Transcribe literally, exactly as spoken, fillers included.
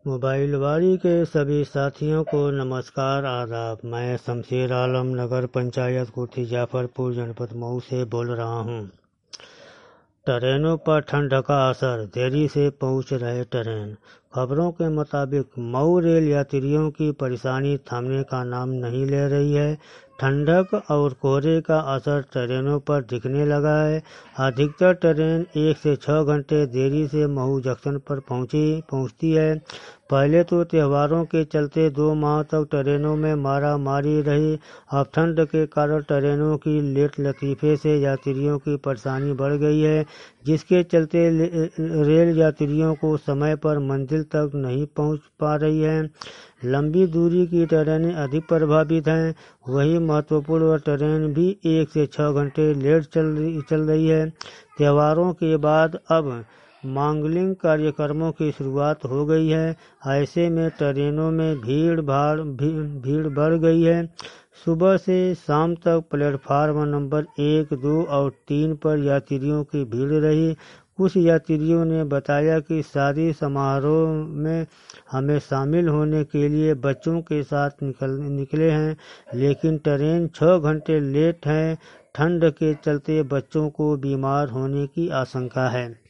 Mobile वारी के सभी साथियों को नमस्कार आदाब। मैं शमशेर आलम नगर पंचायत कोठी जाफरपुर जनपद मऊ से बोल रहा हूँ। ट्रेनों पर ठंड का असर, देरी से पहुँच रहे ट्रेन। खबरों के मुताबिक मऊ रेल यात्रियों की परेशानी थमने का नाम नहीं ले रही है। ठंडक और कोहरे का असर ट्रेनों पर दिखने लगा है। अधिकतर ट्रेन एक से छः घंटे देरी से मऊ जंक्शन पर पहुंची पहुंचती है। पहले तो त्योहारों के चलते दो माह तक ट्रेनों में मारा मारी रही। अब ठंड के कारण ट्रेनों की लेट लतीफ़े से यात्रियों की परेशानी बढ़ गई है, जिसके चलते रेल यात्रियों को समय पर मंजिल तक नहीं पहुंच पा रही है। लंबी दूरी की ट्रेनें अधिक प्रभावित हैं। वही महत्वपूर्ण ट्रेन भी एक से छः घंटे लेट चल चल रही है। त्योहारों के बाद अब मांगलिक कार्यक्रमों की शुरुआत हो गई है। ऐसे में ट्रेनों में भीड़ भाड़ भी, भीड़ बढ़ गई है। सुबह से शाम तक प्लेटफार्म नंबर एक, दो और तीन पर यात्रियों की भीड़ रही। कुछ यात्रियों ने बताया कि शादी समारोह में हमें शामिल होने के लिए बच्चों के साथ निकल निकले हैं, लेकिन ट्रेन छः घंटे लेट है। ठंड के चलते बच्चों को बीमार होने की आशंका है।